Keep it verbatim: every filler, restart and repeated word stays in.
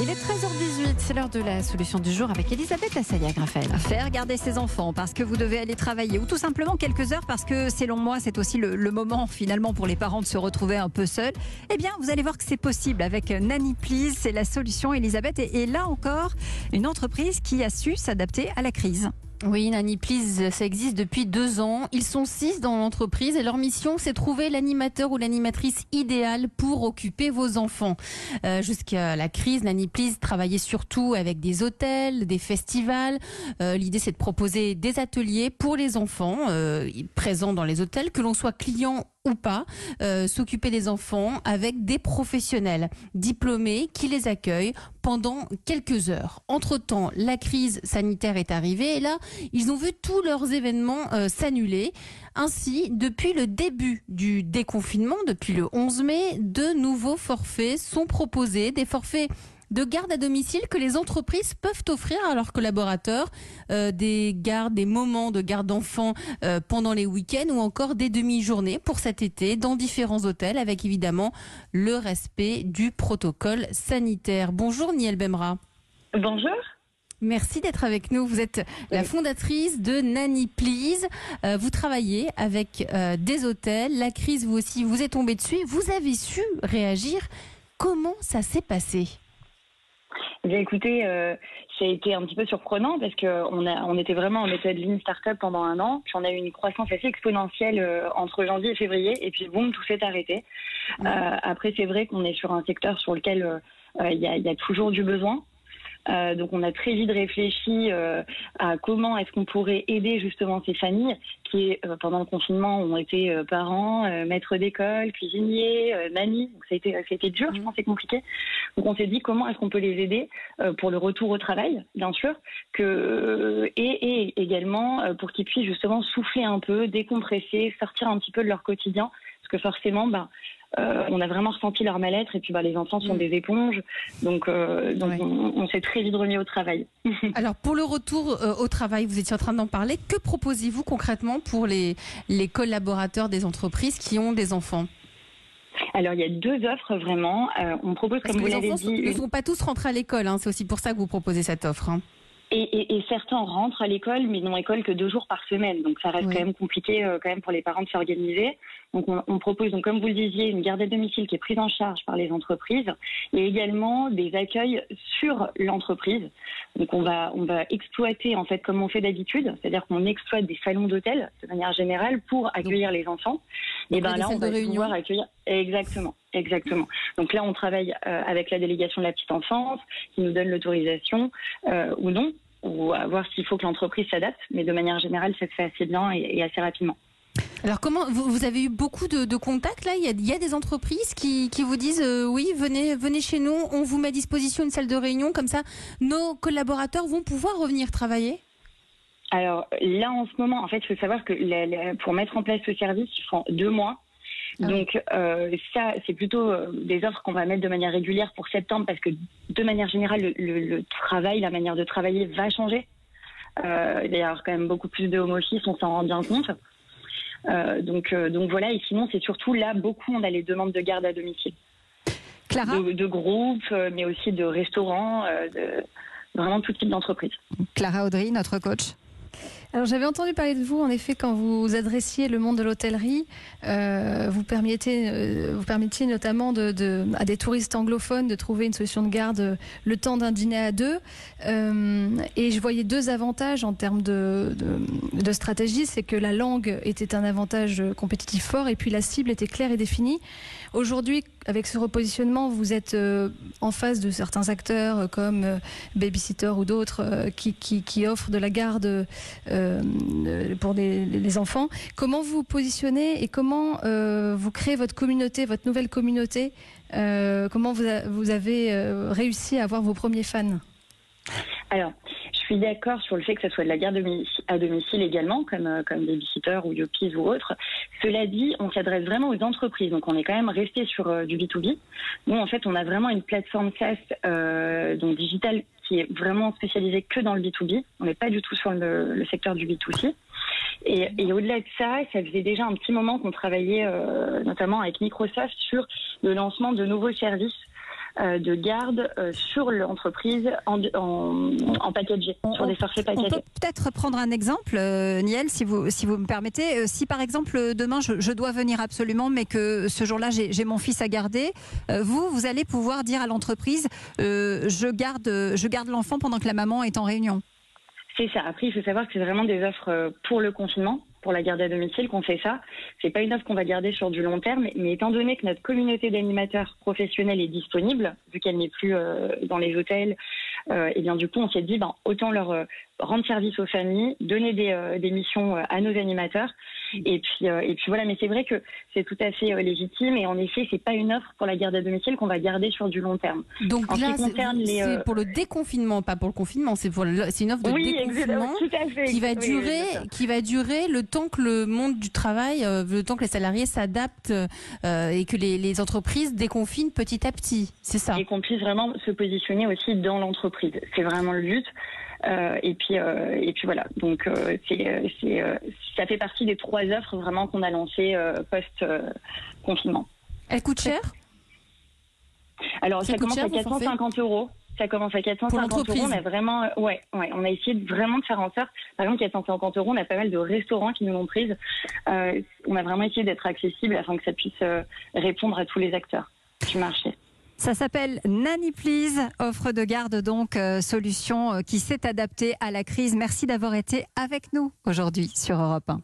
Il est treize heures dix-huit, c'est l'heure de la solution du jour avec Elisabeth Assayag, Raphaël. Faire garder ses enfants parce que vous devez aller travailler ou tout simplement quelques heures parce que selon moi c'est aussi le, le moment finalement pour les parents de se retrouver un peu seuls. Eh bien vous allez voir que c'est possible avec Nanny Please, c'est la solution Elisabeth et, et là encore une entreprise qui a su s'adapter à la crise. Oui, Nanny Please, ça existe depuis deux ans. Ils sont six dans l'entreprise et leur mission, c'est trouver l'animateur ou l'animatrice idéale pour occuper vos enfants. Euh, jusqu'à la crise, Nanny Please travaillait surtout avec des hôtels, des festivals. Euh, l'idée, c'est de proposer des ateliers pour les enfants euh, présents dans les hôtels, que l'on soit client ou pas, euh, s'occuper des enfants avec des professionnels diplômés qui les accueillent pendant quelques heures. Entre-temps, la crise sanitaire est arrivée et là, ils ont vu tous leurs événements euh, s'annuler. Ainsi, depuis le début du déconfinement, depuis le onze mai, de nouveaux forfaits sont proposés, des forfaits de garde à domicile que les entreprises peuvent offrir à leurs collaborateurs, euh, des gardes, des moments de garde d'enfants euh, pendant les week-ends ou encore des demi-journées pour cet été dans différents hôtels avec évidemment le respect du protocole sanitaire. Bonjour Niel Bemra. Bonjour. Merci d'être avec nous. Vous êtes la fondatrice de Nanny Please. Euh, vous travaillez avec euh, des hôtels. La crise, vous aussi, vous est tombée dessus. Vous avez su réagir. Comment ça s'est passé ? Eh bien, écoutez, euh, ça a été un petit peu surprenant parce qu'on a, on était vraiment en méthode Lean Startup pendant un an. Puis on a eu une croissance assez exponentielle euh, entre janvier et février. Et puis boum, tout s'est arrêté. Mmh. Euh, après, c'est vrai qu'on est sur un secteur sur lequel il euh, y, y a toujours du besoin. Euh, donc on a très vite réfléchi euh, à comment est-ce qu'on pourrait aider justement ces familles qui euh, pendant le confinement ont été euh, parents, euh, maîtres d'école, cuisiniers, euh, nannies. Donc ça a été, ça a été dur, je pense, c'est compliqué. Donc on s'est dit comment est-ce qu'on peut les aider euh, pour le retour au travail, bien sûr, que et, et également euh, pour qu'ils puissent justement souffler un peu, décompresser, sortir un petit peu de leur quotidien, parce que forcément, bah Euh, on a vraiment ressenti leur mal-être et puis bah, les enfants sont mmh. des éponges, donc, euh, donc ouais. on, on s'est très vite remis au travail. Alors pour le retour euh, au travail, vous étiez en train d'en parler, que proposez-vous concrètement pour les, les collaborateurs des entreprises qui ont des enfants ? Alors il y a deux offres vraiment, euh, on propose Parce comme que vous les l'avez enfants dit... ne sont pas tous rentrés à l'école, hein, c'est aussi pour ça que vous proposez cette offre. Hein. Et, et, et certains rentrent à l'école, mais n'ont école que deux jours par semaine. Donc ça reste oui. quand même compliqué euh, quand même pour les parents de s'organiser. Donc on, on propose, donc, comme vous le disiez, une garde à domicile qui est prise en charge par les entreprises et également des accueils sur l'entreprise. Donc on va, on va exploiter en fait comme on fait d'habitude, c'est-à-dire qu'on exploite des salons d'hôtel de manière générale pour accueillir donc, les enfants. Et ben là on va pouvoir accueillir exactement, exactement. Donc là on travaille euh, avec la délégation de la petite enfance qui nous donne l'autorisation euh, ou non, ou à voir s'il faut que l'entreprise s'adapte, mais de manière générale ça se fait assez bien et, et assez rapidement. Alors comment vous, vous avez eu beaucoup de, de contacts là, il y, a, il y a des entreprises qui, qui vous disent euh, oui venez venez chez nous, on vous met à disposition une salle de réunion, comme ça nos collaborateurs vont pouvoir revenir travailler. Alors là en ce moment en fait il faut savoir que la, la, pour mettre en place ce service il faut deux mois. Ah. Donc euh, ça c'est plutôt euh, des offres qu'on va mettre de manière régulière pour septembre parce que de manière générale le, le, le travail, la manière de travailler va changer. Euh, il va y avoir quand même beaucoup plus de home office, on s'en rend bien compte. Euh, donc, euh, donc voilà, et sinon c'est surtout là beaucoup on a les demandes de garde à domicile. Clara de, de groupes, euh, mais aussi de restaurants, euh, de vraiment tout type d'entreprise. Clara Audry, notre coach. Alors j'avais entendu parler de vous en effet quand vous adressiez le monde de l'hôtellerie, euh, vous permettiez, euh, vous permettiez notamment de, de, à des touristes anglophones de trouver une solution de garde euh, le temps d'un dîner à deux. Euh, et je voyais deux avantages en termes de, de, de stratégie, c'est que la langue était un avantage compétitif fort et puis la cible était claire et définie. Aujourd'hui, avec ce repositionnement, vous êtes euh, en face de certains acteurs euh, comme euh, Babysitter ou d'autres euh, qui, qui, qui offrent de la garde euh, pour des, les enfants. Comment vous vous positionnez et comment euh, vous créez votre communauté, votre nouvelle communauté euh, Comment vous, a, vous avez euh, réussi à avoir vos premiers fans ? Alors, je suis d'accord sur le fait que ce soit de la garde à domicile également, comme, comme Babysitter ou Yopiz ou autres. Cela dit, on s'adresse vraiment aux entreprises, donc on est quand même resté sur euh, du B deux B. Nous, en fait, on a vraiment une plateforme SaaS, euh, donc digitale, qui est vraiment spécialisée que dans le B deux B. On n'est pas du tout sur le, le secteur du B deux C. Et, et au-delà de ça, ça faisait déjà un petit moment qu'on travaillait, euh, notamment avec Microsoft, sur le lancement de nouveaux services euh, de garde euh, sur l'entreprise en, en, en packagé, On- sur des forfaits On packagés. peut peut-être prendre un exemple, euh, Niel, si vous, si vous me permettez. Euh, si par exemple, euh, demain, je, je dois venir absolument, mais que ce jour-là, j'ai j'ai mon fils à garder, euh, vous, vous allez pouvoir dire à l'entreprise, euh, je garde, je garde l'enfant pendant que la maman est en réunion. C'est ça. Après, il faut savoir que c'est vraiment des offres euh, pour le confinement, pour la garde à domicile qu'on fait ça. C'est pas une offre qu'on va garder sur du long terme, mais étant donné que notre communauté d'animateurs professionnels est disponible, vu qu'elle n'est plus euh, dans les hôtels, euh, et bien du coup, on s'est dit, ben, autant leur euh, rendre service aux familles, donner des, euh, des missions euh, à nos animateurs, et puis euh, et puis voilà. Mais c'est vrai que c'est tout à fait euh, légitime, et en effet, c'est pas une offre pour la garde à domicile qu'on va garder sur du long terme. Donc En ce là, qui c'est concerne les, c'est euh, pour le déconfinement, pas pour le confinement. C'est pour le- c'est une offre de oui, déconfinement exactement, tout à fait. qui va Oui, oui, durer, c'est ça. qui va durer le temps que le monde du travail, euh, le temps que les salariés s'adaptent euh, et que les, les entreprises déconfinent petit à petit. C'est ça. Et qu'on puisse vraiment se positionner aussi dans l'entreprise. C'est vraiment le but. Euh, et puis euh, et puis voilà. Donc euh, c'est euh, c'est euh, ça fait partie des trois offres vraiment qu'on a lancées euh, post euh, confinement. Elle coûte cher Alors Ça ça, coûte commence cher, à vos quatre cent cinquante euros. Ça commence à quatre cent cinquante l'entreprise. euros. On a vraiment, euh, ouais, ouais, on a essayé de, vraiment de faire en sorte. Par exemple, quatre cent cinquante euros, on a pas mal de restaurants qui nous l'ont prise. Euh, on a vraiment essayé d'être accessible afin que ça puisse euh, répondre à tous les acteurs du marché. Ça s'appelle Nanny Please, offre de garde donc, euh, solution euh, qui s'est adaptée à la crise. Merci d'avoir été avec nous aujourd'hui sur Europe un.